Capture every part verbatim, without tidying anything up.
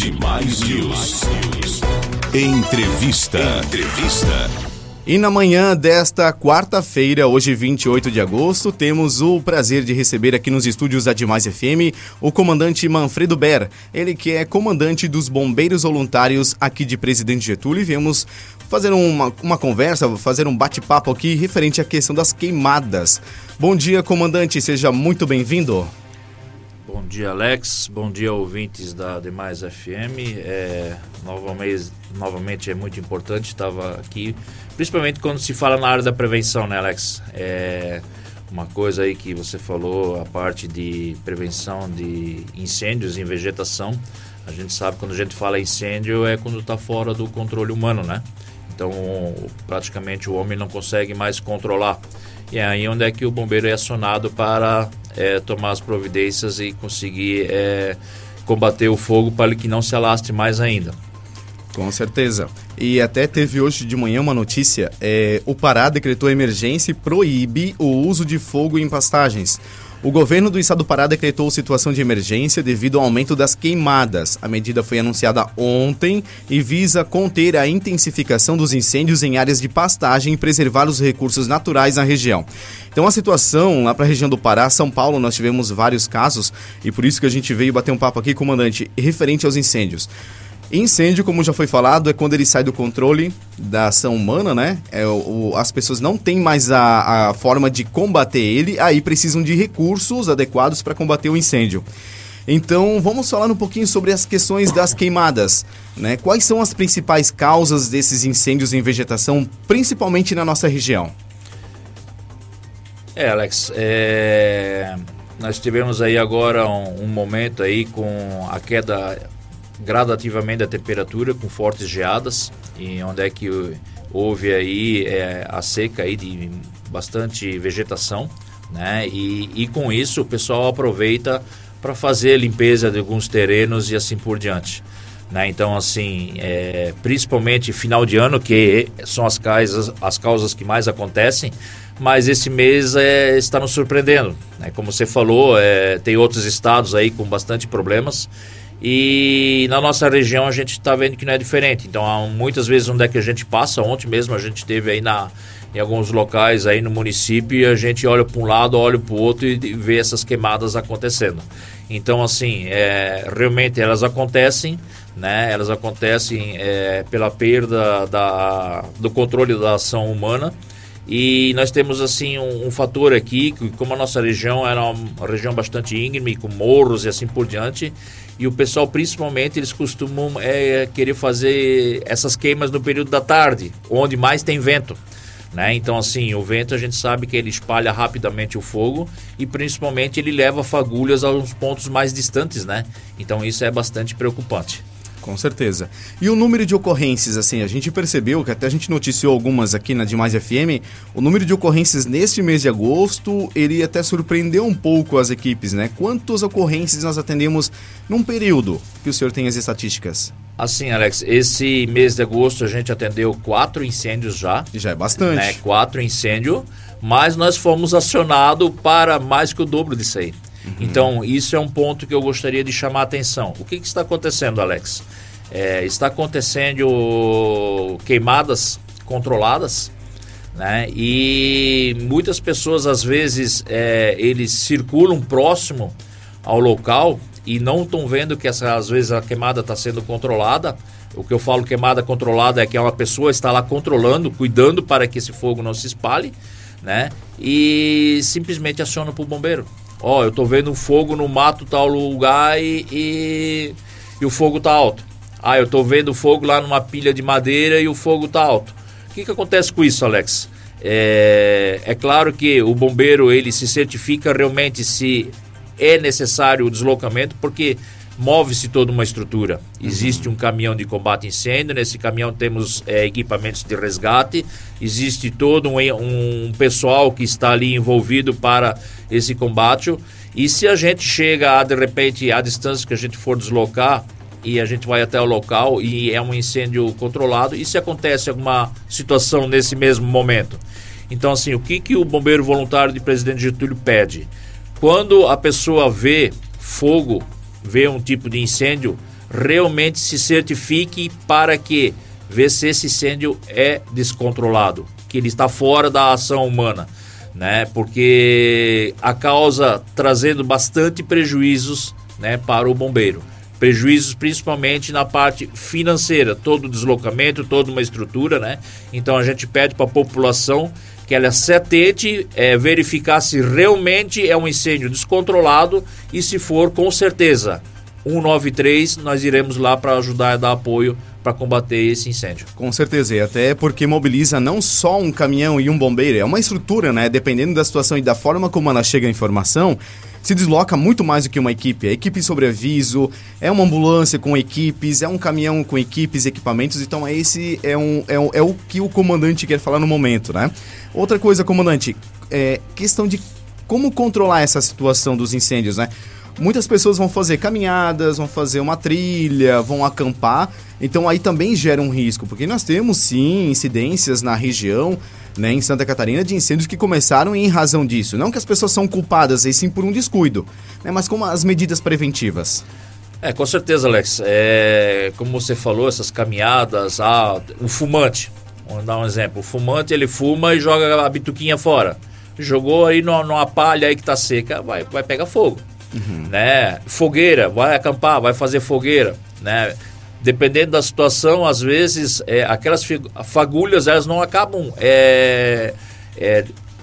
Demais News. Entrevista. Entrevista. E na manhã desta quarta-feira, hoje vinte e oito de agosto, temos o prazer de receber aqui nos estúdios da Demais F M o comandante Manfredo Ber, ele que é comandante dos Bombeiros Voluntários aqui de Presidente Getúlio, e viemos fazer uma, uma conversa, fazer um bate-papo aqui referente à questão das queimadas. Bom dia, comandante, seja muito bem-vindo. Bom dia, Alex. Bom dia, ouvintes da Demais F M. É, novamente, novamente é muito importante, estava aqui, principalmente quando se fala na área da prevenção, né, Alex? É uma coisa aí que você falou, a parte de prevenção de incêndios em vegetação. A gente sabe que quando a gente fala incêndio é quando está fora do controle humano, né? Então, praticamente o homem não consegue mais controlar. E é aí onde é que o bombeiro é acionado para é, tomar as providências e conseguir é, combater o fogo para que não se alastre mais ainda. Com certeza. E até teve hoje de manhã uma notícia, é, o Pará decretou emergência e proíbe o uso de fogo em pastagens. O governo do estado do Pará decretou situação de emergência devido ao aumento das queimadas. A medida foi anunciada ontem e visa conter a intensificação dos incêndios em áreas de pastagem e preservar os recursos naturais na região. Então a situação lá para a região do Pará, São Paulo, nós tivemos vários casos e por isso que a gente veio bater um papo aqui, comandante, referente aos incêndios. Incêndio, como já foi falado, é quando ele sai do controle da ação humana, né? É, o, as pessoas não têm mais a, a forma de combater ele, aí precisam de recursos adequados para combater o incêndio. Então, vamos falar um pouquinho sobre as questões das queimadas, né? Quais são as principais causas desses incêndios em vegetação, principalmente na nossa região? É, Alex, é... nós tivemos aí agora um, um momento aí com a queda gradativamente da temperatura, com fortes geadas, e onde é que houve aí é, a seca aí de bastante vegetação, né? E, e com isso o pessoal aproveita para fazer a limpeza de alguns terrenos e assim por diante, né? Então assim, é, principalmente final de ano, que são as causas, as causas que mais acontecem, mas esse mês é, está nos surpreendendo, né? Como você falou, é, tem outros estados aí com bastante problemas, e na nossa região a gente está vendo que não é diferente. Então há muitas vezes onde é que a gente passa, ontem mesmo a gente esteve aí na, em alguns locais aí no município, e a gente olha para um lado, olha para o outro e vê essas queimadas acontecendo. Então assim, é, realmente elas acontecem, né? Elas acontecem é, pela perda da, do controle da ação humana. E nós temos assim um, um fator aqui, que como a nossa região era uma região bastante íngreme, com morros e assim por diante, e o pessoal principalmente eles costumam é, querer fazer essas queimas no período da tarde, onde mais tem vento, né? Então assim, o vento a gente sabe que ele espalha rapidamente o fogo e principalmente ele leva fagulhas aos pontos mais distantes, né? Então isso é bastante preocupante. Com certeza. E o número de ocorrências, assim, a gente percebeu, que até a gente noticiou algumas aqui na Demais F M, o número de ocorrências neste mês de agosto, ele até surpreendeu um pouco as equipes, né? Quantas ocorrências nós atendemos num período que o senhor tem as estatísticas? Assim, Alex, esse mês de agosto a gente atendeu quatro incêndios já. E já é bastante. Né? Quatro incêndios, mas nós fomos acionados para mais que o dobro disso aí. Uhum. Então, isso é um ponto que eu gostaria de chamar a atenção. O que, que está acontecendo, Alex? É, está acontecendo queimadas controladas, né? E muitas pessoas, às vezes, é, eles circulam próximo ao local e não estão vendo que, essa, às vezes, a queimada está sendo controlada. O que eu falo queimada controlada é que uma pessoa está lá controlando, cuidando para que esse fogo não se espalhe, né? E simplesmente aciona para o bombeiro. Ó, oh, eu tô vendo um fogo no mato tal lugar e, e, e o fogo tá alto. Ah, eu tô vendo fogo lá numa pilha de madeira e o fogo tá alto. O que que acontece com isso, Alex? É, é claro que o bombeiro, ele se certifica realmente se é necessário o deslocamento, porque move-se toda uma estrutura. Existe um caminhão de combate a incêndio, nesse caminhão temos é, equipamentos de resgate, existe todo um, um pessoal que está ali envolvido para esse combate, e se a gente chega, a, de repente, à distância que a gente for deslocar, e a gente vai até o local e é um incêndio controlado, e se acontece alguma situação nesse mesmo momento? Então, assim, o que, que o bombeiro voluntário de Presidente Getúlio pede? Quando a pessoa vê fogo, vê um tipo de incêndio, realmente se certifique para que ver se esse incêndio é descontrolado, que ele está fora da ação humana, né? Porque a causa trazendo bastante prejuízos, né, para o bombeiro. Prejuízos principalmente na parte financeira, todo o deslocamento, toda uma estrutura, né? Então a gente pede para a população que ela se atente, é, verificar se realmente é um incêndio descontrolado e se for, com certeza, um nove três, nós iremos lá para ajudar a dar apoio para combater esse incêndio. Com certeza, e até porque mobiliza não só um caminhão e um bombeiro, é uma estrutura, né? Dependendo da situação e da forma como ela chega a informação, se desloca muito mais do que uma equipe. A equipe sobre aviso, é uma ambulância com equipes, é um caminhão com equipes e equipamentos, então é esse é, um, é, um, é o que o comandante quer falar no momento, né? Outra coisa, comandante, é questão de como controlar essa situação dos incêndios, né? Muitas pessoas vão fazer caminhadas, vão fazer uma trilha, vão acampar, então aí também gera um risco, porque nós temos sim incidências na região, né, em Santa Catarina, de incêndios que começaram em razão disso. Não que as pessoas são culpadas, e sim por um descuido, né, mas como as medidas preventivas. É, com certeza, Alex. É, como você falou, essas caminhadas, ah, o fumante, vamos dar um exemplo, o fumante ele fuma e joga a bituquinha fora. Jogou aí numa, numa palha aí que tá seca, vai, vai pegar fogo. Uhum. Né? Fogueira, vai acampar, vai fazer fogueira, né? Dependendo da situação, às vezes é, aquelas fagulhas elas não acabam é, é,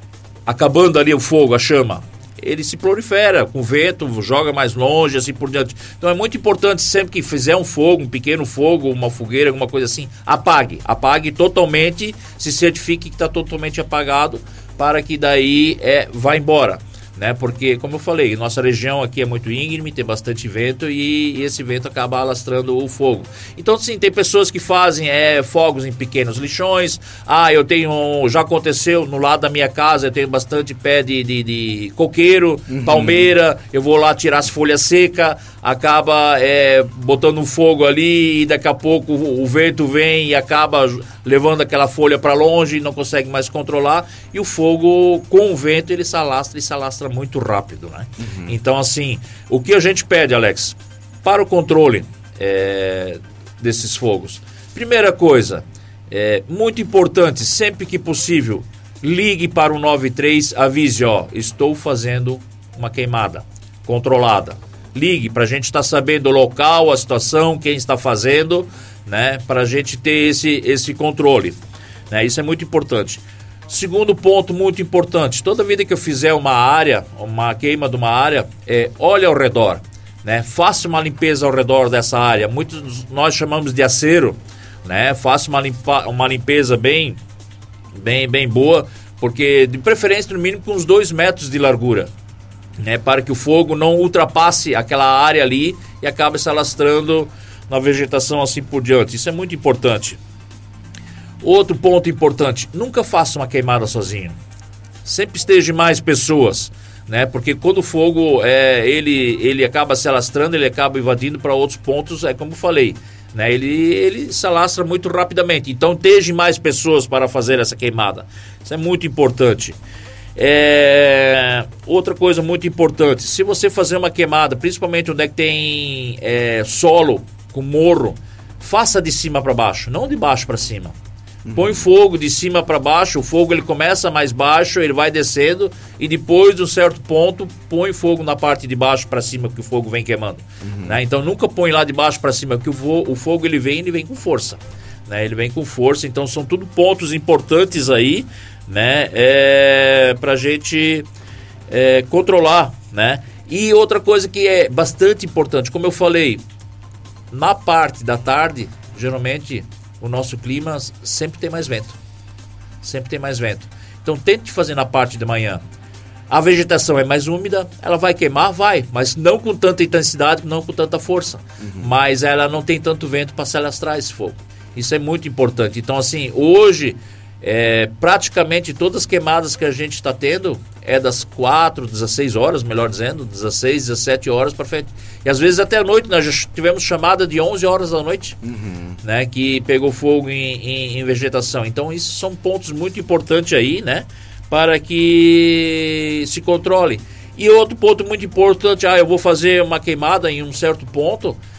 acabando ali o fogo, a chama. Ele se prolifera com o vento, joga mais longe, assim por diante. Então é muito importante, sempre que fizer um fogo, um pequeno fogo, uma fogueira, alguma coisa assim, apague, apague totalmente, se certifique que está totalmente apagado, para que daí é, vá embora. Né? Porque, como eu falei, nossa região aqui é muito íngreme, tem bastante vento e, e esse vento acaba alastrando o fogo. Então, sim, tem pessoas que fazem é, fogos em pequenos lixões. Ah, eu tenho, já aconteceu no lado da minha casa, eu tenho bastante pé de, de, de coqueiro, uhum. palmeira, eu vou lá tirar as folhas secas, acaba é, botando um fogo ali e daqui a pouco o, o vento vem e acaba levando aquela folha para longe e não consegue mais controlar. E o fogo, com o vento, ele se alastra e se alastra muito rápido, né? Uhum. Então, assim, o que a gente pede, Alex, para o controle é, desses fogos? Primeira coisa, é muito importante, sempre que possível, ligue para o nove três, avise, ó, estou fazendo uma queimada controlada. Ligue para a gente estar sabendo o local, a situação, quem está fazendo, né? Para a gente ter esse, esse controle, né? Isso é muito importante. Segundo ponto muito importante, toda vida que eu fizer uma área, uma queima de uma área, é, olhe ao redor, né? Faça uma limpeza ao redor dessa área, muitos nós chamamos de acero, né? Faça uma, limpa, uma limpeza bem, bem, bem boa, porque de preferência no mínimo com uns dois metros de largura, né? Para que o fogo não ultrapasse aquela área ali e acabe se alastrando na vegetação assim por diante. Isso é muito importante. Outro ponto importante, nunca faça uma queimada sozinho. Sempre esteja mais pessoas, né? Porque quando o fogo é, ele, ele acaba se alastrando, ele acaba invadindo para outros pontos, é como eu falei, né? Ele, ele se alastra muito rapidamente. Então esteja mais pessoas para fazer essa queimada. Isso é muito importante. É, outra coisa muito importante, se você fazer uma queimada, principalmente onde é que tem é, solo com morro, faça de cima para baixo, não de baixo para cima. Põe fogo de cima para baixo, o fogo ele começa mais baixo, ele vai descendo e depois de um certo ponto põe fogo na parte de baixo para cima, porque o fogo vem queimando. Uhum. Né? Então nunca põe lá de baixo para cima, porque o, vo- o fogo ele vem, ele vem com força. Né? Ele vem com força, então são tudo pontos importantes aí, né? É, para a gente é, controlar. Né? E outra coisa que é bastante importante, como eu falei, na parte da tarde, geralmente o nosso clima sempre tem mais vento. Sempre tem mais vento. Então tente fazer na parte de manhã. A vegetação é mais úmida, ela vai queimar? Vai, mas não com tanta intensidade, não com tanta força. Uhum. Mas ela não tem tanto vento para se alastrar esse fogo. Isso é muito importante. Então assim, hoje, é, praticamente todas as queimadas que a gente está tendo é das quatro, dezesseis horas, melhor dizendo, dezesseis, dezessete horas para frente. E às vezes até a noite, nós já tivemos chamada de onze horas da noite, uhum. né, que pegou fogo em, em, em vegetação. Então, isso são pontos muito importantes aí, né, para que se controle. E outro ponto muito importante, ah, eu vou fazer uma queimada em um certo ponto,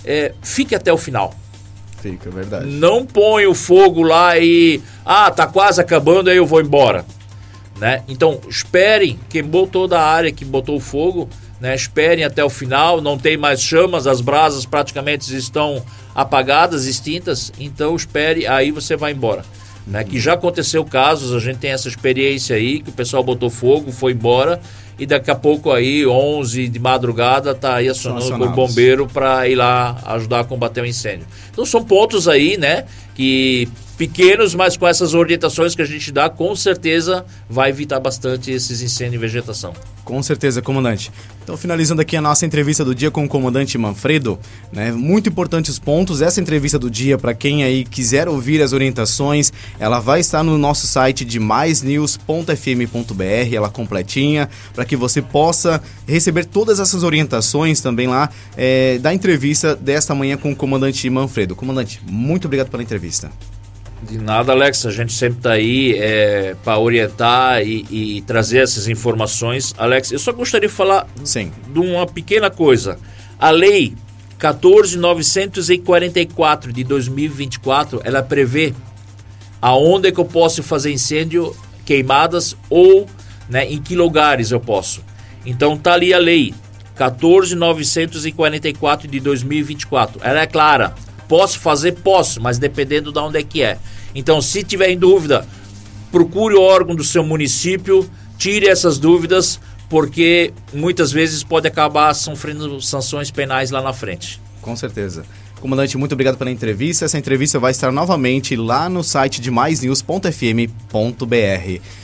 é, fique até o final. Fica, é verdade. Não põe o fogo lá e... Ah, tá quase acabando, aí eu vou embora. Né? Então, esperem, quem botou da área, que botou o fogo, né? Esperem até o final, não tem mais chamas, as brasas praticamente estão apagadas, extintas, então espere, aí você vai embora. Uhum. Né? Que já aconteceu casos, a gente tem essa experiência aí, que o pessoal botou fogo, foi embora, e daqui a pouco aí, onze de madrugada, tá aí acionando o bombeiro para ir lá ajudar a combater o incêndio. Então são pontos aí, né, que pequenos, mas com essas orientações que a gente dá, com certeza vai evitar bastante esses incêndios em vegetação. Com certeza, comandante. Então, finalizando aqui a nossa entrevista do dia com o comandante Manfredo, né, muito importantes pontos. Essa entrevista do dia, para quem aí quiser ouvir as orientações, ela vai estar no nosso site de mais news ponto f m ponto b r, ela completinha, para que você possa receber todas essas orientações também lá é, da entrevista desta manhã com o comandante Manfredo. Comandante, muito obrigado pela entrevista. De nada, Alex, a gente sempre está aí é, para orientar e, e trazer essas informações. Alex, eu só gostaria de falar Sim. de uma pequena coisa. A lei quatorze mil novecentos e quarenta e quatro de dois mil e vinte e quatro, ela prevê aonde é que eu posso fazer incêndio, queimadas ou, né, em que lugares eu posso. Então tá ali a lei quatorze mil novecentos e quarenta e quatro de dois mil e vinte e quatro. Ela é clara. Posso fazer? Posso, mas dependendo de onde é que é. Então, se tiver em dúvida, procure o órgão do seu município, tire essas dúvidas, porque muitas vezes pode acabar sofrendo sanções penais lá na frente. Com certeza. Comandante, muito obrigado pela entrevista. Essa entrevista vai estar novamente lá no site de mais news ponto f m ponto b r.